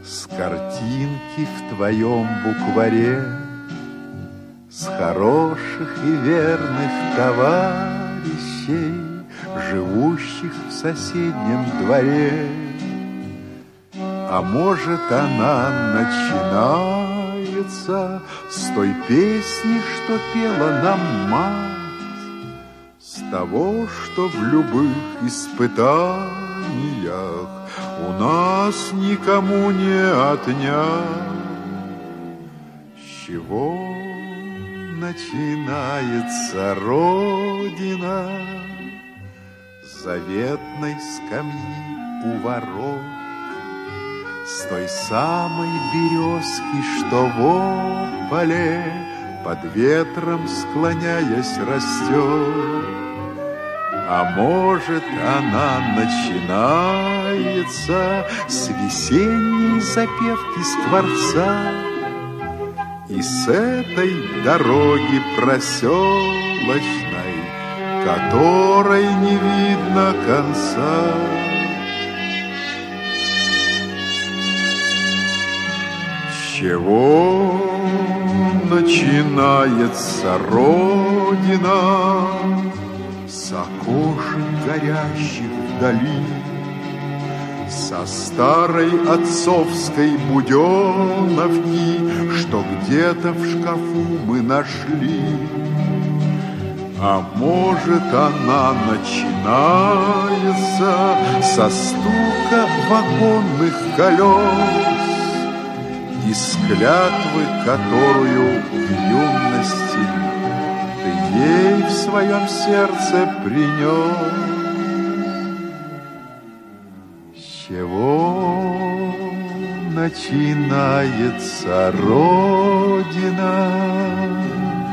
С картинки в твоем букваре, с хороших и верных товарищей, живущих в соседнем дворе. А может, она начинается с той песни, что пела нам мать, с того, что в любых испытаниях у нас никому не отнять. С чего начинается Родина? С заветной скамьи у ворот, с той самой березки, что в поле под ветром склоняясь растет. А может, она начинается с весенней запевки скворца и с этой дороги проселочной, которой не видно конца. С чего начинается Родина? С окошек горящих вдали, со старой отцовской буденовки, что где-то в шкафу мы нашли. А может, она начинается со стука вагонных колес и с клятвы, которую в юности ты ей в своем сердце принес. С чего начинается Родина?